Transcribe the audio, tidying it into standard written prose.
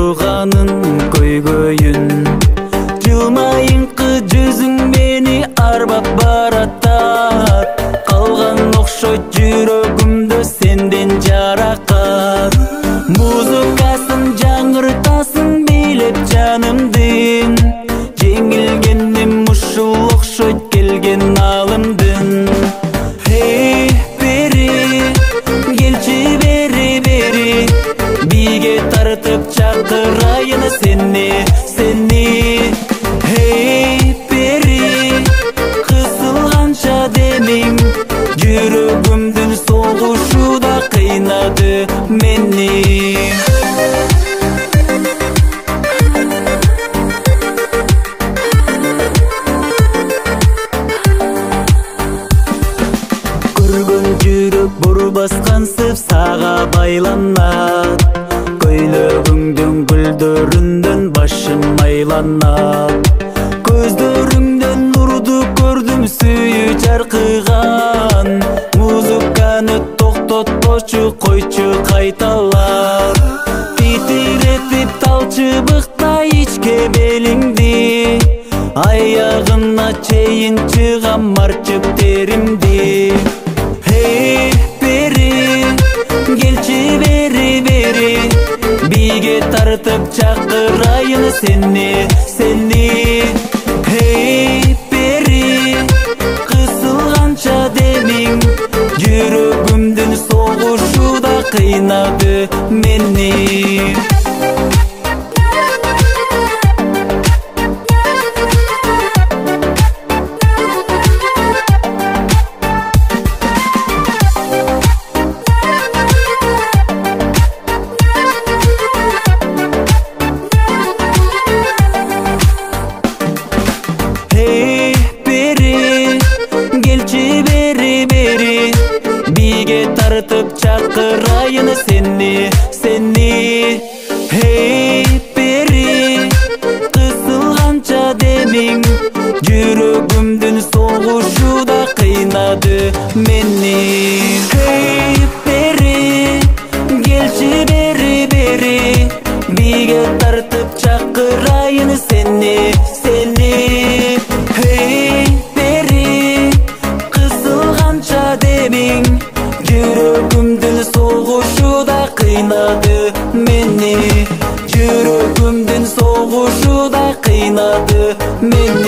турганын көйгөйүн. Жылмайыңкы жүзүң мени арбап баратат, калган окшойт жүрөгүмдө сенден жаракат. Музыкасын жаңыртасың бийлеп жанымдын, жеңилгеним ушул окшойт келген алымдын. Hey бери, келчи бери, биге тартып чакырайын сени. Hey бери, кысылганча демиң, жүрөгүмдүн согушу да кыйнады мени. Көргөн жүрөк бур баскансып сага байланат, көйлөгүңдүн гүлдөрүндөн башым айланат. Көздөрүңдөн нурду көрдүм, сүйүү жаркыган, музыканы токтотпочу койчу кайталап. Титиретип талчыбыкта ичке белиңди, аягына чейин чыгам марчып теримди. Hey бери, келчи бери, биге тартып чакырайын сени. Hey бери, кысылганча демиң, жүрөгүмдүн согушу да кыйнады мени. Hey бери, келчи бери, биге тартып чакырайын сени. Hey бери, кысылганча демиң, жүрөгүмдүн согушу да кыйнады мени. Hey бери, келчи бери, биге тартып чакырайын сени. Hey бери, кысылганча демиң, жүрөгүмдүн согушу да кыйнады мени. Жүрөгүмдүн согушу да кыйнады мени.